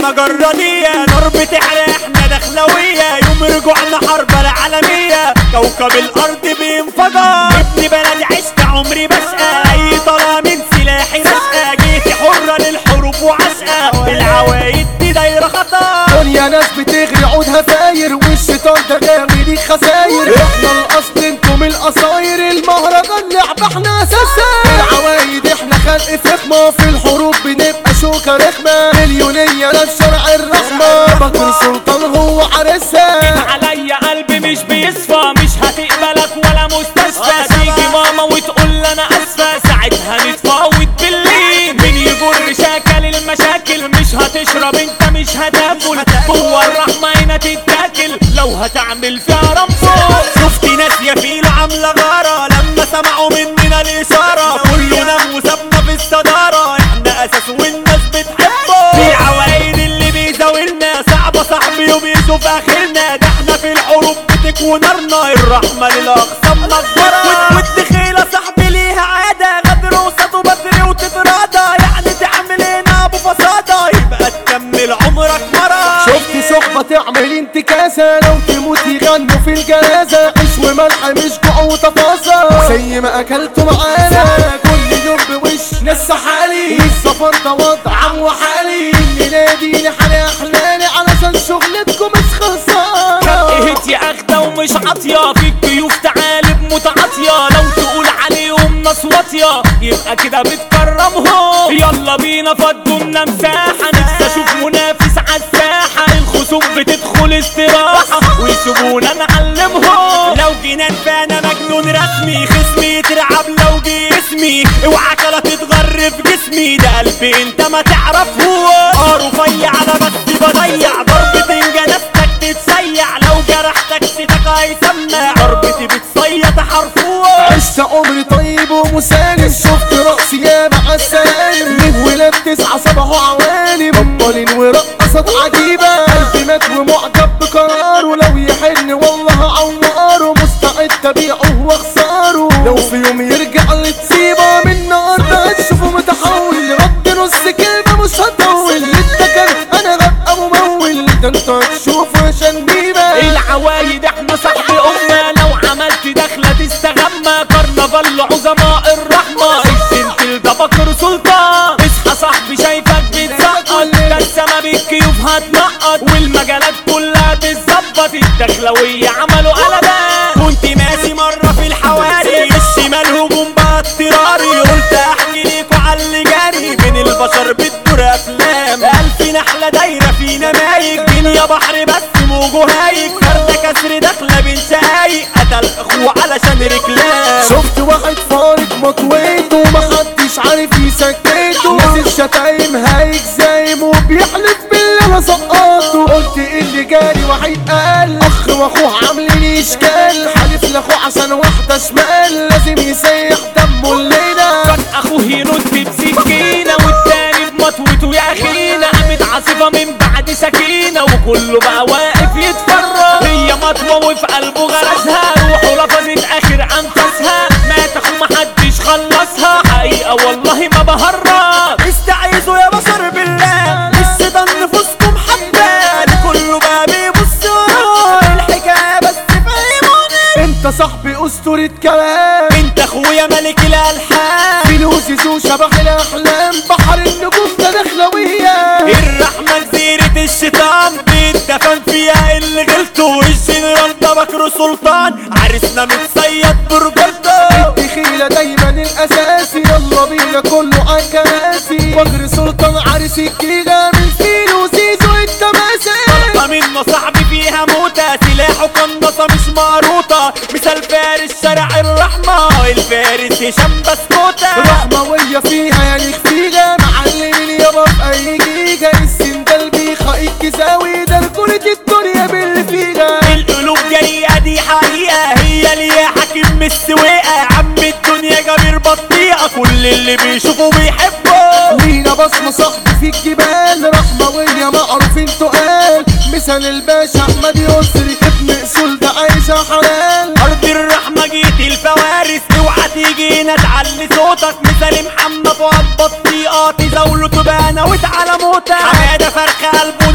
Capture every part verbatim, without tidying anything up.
احنا جرانية نار بتحرق احنا دخلوية يوم رجوعنا حرب العالمية كوكب الارض بينفجر ابن بلدي عشت عمري بشقى اي طلع من سلاحي رشقى جيتي حرة للحروب وعشقى العوايد دي دايرة خطر دنيا ناس بتغري عودها فاير والشيطان ده غاوي ليك خساير احنا الاصل انتم القصاير المهرجان لعبة احنا اساسا العوايد احنا خلق فخمة في الحروب بنبقى شوكة رخمة مليونية لا شرع الرحمة بكر سلطان هو عرسها عليا قلبي مش بيصفى مش هتقبلك ولا مستشفى تيجي ماما وتقول انا اسفة ساعتها نتفاوض بالليل مين يجر شكل المشاكل مش هتشرب انت مش هتاكل هو الرحمة هنا تتاكل لو هتعمل فيها رمزة شفت ناس يا فيلو عاملة غارة لما سمعوا مننا الاشارة كله نام وسابنا في الصدارة احنا اساس والناس بتحبه في عوايد اللي بيزاولنا صعبة صاحبي وبيشوف اخرنا ده احنا في الحروب بتكوي نارنا الرحمة للاقسام مجبرة والدخيلة صاحبي ليها عادة غدر وسط وبدري وتترادى يعني تعمل هنا ابو فسادة يبقى تكمل عمرك مرة شفت صحبة تعمل انتكاسة لو تموت يغنوا في الجنازة عيش وملح مش جوع وتفاصيل زي ما اكلتوا معانا كل يوم بوش ناس حالي السفر ده وضع عم وحالي اللي ناديني حالي احلالي علشان شغلتكم مش خلصانة اهت يا اخدة ومش عاطية في الضيوف تعالب متعاطية لو تقول عليهم ناس واطية يبقى كده بتكرمهم يلا بينا فضوا مساحة نفسي اشوف منافس عالساحة الخصوم بتدخل استراحة ويسيبونا نعلمهم لو جنان فانا مجنون رسمي خصمي يترعب لو جه اسمي اوعاك لا تتغر في جسمي ده قلبي انت ما تعرفه اه رفيع انا بس بضيع ضربة انجنبتك تتسيع لو جرحتك ستك هيسمع ضربتي بتصيط حرفوه عشت عمري طيب ومسالم شفت رأسي يا مع السلام من ولاد تسعة صباحوا عوالم بطلين ورقصت عجيبة قلبي مات ومعجب بقراره لو يحن والله عواره مستعد ابيعه واخساره لو في يوم يرجع لتصيبه من نار ده تشوفه متحول رد نص كلمة مش هطول للتكر انا غبقى ممول ده انت هتشوفه عشان بيبة العوايد احنا صاحبي امنا لو عملت دخلة تستغمى كرنفال عظماء الرحمة السنتل ده بكر سلطان اصحى صاحبي شايفك بتسقط ده السما بالكيوف هتنقط والمجالات كلها تتظبط الدخلوية عملوا قلبان كنت ماشي مرة في الحواري الشمال هجوم بقى اضطراري قلت احكي ليكوا على اللي جاري بين البشر بتدور افلام الف نحلة دايرة فينا مايك دنيا بحر بس موجه هايك فردة كسر داخلة بين شقايق قتل اخوه علشان رجلاه شفت واحد فارق مطويته ومحدش عارف يسكته ناس الشتايم هايك زايم وبيحلف بالله انا سقطته قلت ايه اللي جالي وحيد قال اخ واخوه عاملين اشكال حالف لاخوه عشان واحدة شمال لازم يسيح دمه الليلة كان اخوه ينط بسكينة والتاني بمطوته يا اخينا قامت عاصفة من بعد سكينة وكله بقى واقف يتفرج هي مطوة وفي قلبه غرسها روحه لفظت اخر انفاسها مات اخوه محدش خلصها حقيقة والله ما بهرج استعيذوا يا بشر بالله الشيطان نفوسكم حبال كله بقى بيبص وراه الحكاية بس فهموني انت صاحبي اسطورة كلام انت اخويا ملك الالحان فلوسي ذو شبح الاحلام بحر النجوم ده دخلوية الرحمة جزيرة الشيطان بيتدفن فيها اللي غلطوا الجنرال ده بكر سلطان عرسنا متصيد برجولته الدخيلة دايما الاساسي يلا بينا كله عالكراسي بكر سلطان عرس الجيجا من فيلو زيزو التماسي طلقة منه صاحبي فيها موتة سلاحه قناصة مش معروطة مثال فارس شارع الرحمة الفارس هشام بسكوتة رحموية فيها يعني فيها معلمين يابا في اي جيجا السندال بيخا الكساوي ده رجولة الدنيا باللي فيها القلوب جاية دي حقيقة هي اللي يا حاكم السواقة عم الدنيا جابر بطيئة كل اللي بيشوفه بيحبه لينا بصمة صاحبي في الجبال رحموية معروفين تقال مثال الباشا احمد يسري ابن اصول ده عايشة حلال ارض الرحمة جيت الفوارس اوعى تيجي هنا تعلي صوتك مثال محمد فؤاد بطيئة تزاوله تبانة وتعالى موتك حمادة فرخة قلبه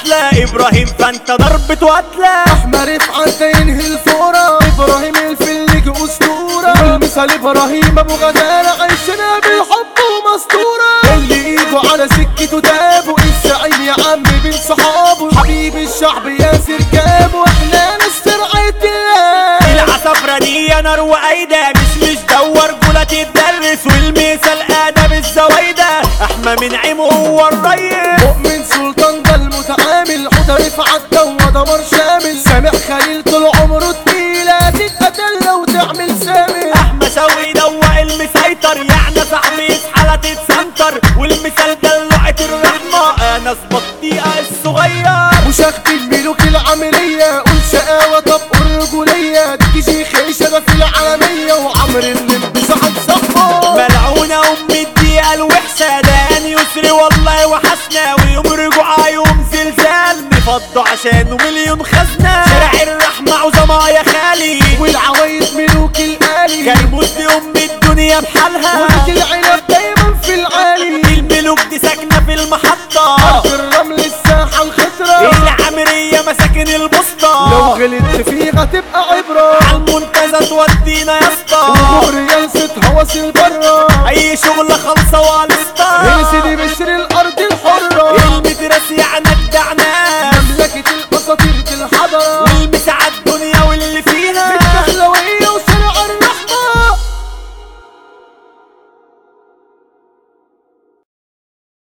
قتلة ابراهيم فانت ضربة وقتلة. احمد رفعت ينهي الفورة، ابراهيم الفلك اسطورة، والمثال ابراهيم ابو غزالة عيشنا بالحب ومسطورة. اللي ايده على سكته تابه الزعيم يا عم بين صحابه، حبيب الشعب ياسر جابه، احنا ناس رعاية الله. العصفرة دي نار وأيدة مش مش دور جولة تدرس، والمثال ادب الزوايدة احمى من عيمه هو الريس. مؤمن سلطان ده المتعامل، حوده رفعت ده دمار شامل، سامح خليل طول عمره تقيلة تتقتل لو تعمل سامح. احمى شوقي دوق المسيطر يعني صاحبي حالة تتسنتر، والمثال دلوعة الرحمة انس بطيئة الصغير. وشخت الملوك العملية قول شقاوة طب قول رجولية، تيجي خيشة ده في العالمية، وعمر اللي بسعد صحبه. ملعونة ام الدقيقة الوحشة ده يسري والله وحسنا، ويوم رجوعها يوم زلزال نفضوا عشانه مليون خزنة. شارع الرحمة عظمة يا خالي، والعوايد ملوك الآلي، كرموز دي ام الدنيا بحالها، وديك العنب دايما في العالي. الملوك دي ساكنة في المحطة، أرض الرمل الساحة الخضرا، العمرية مساكن البسطة، لو غلطت فيها تبقى عبرة، عالمنتزه تودينا يا اسطى، وجمهور ينسى هوس البرة، اي شغل خلصة والسطة. يا سيدي بشر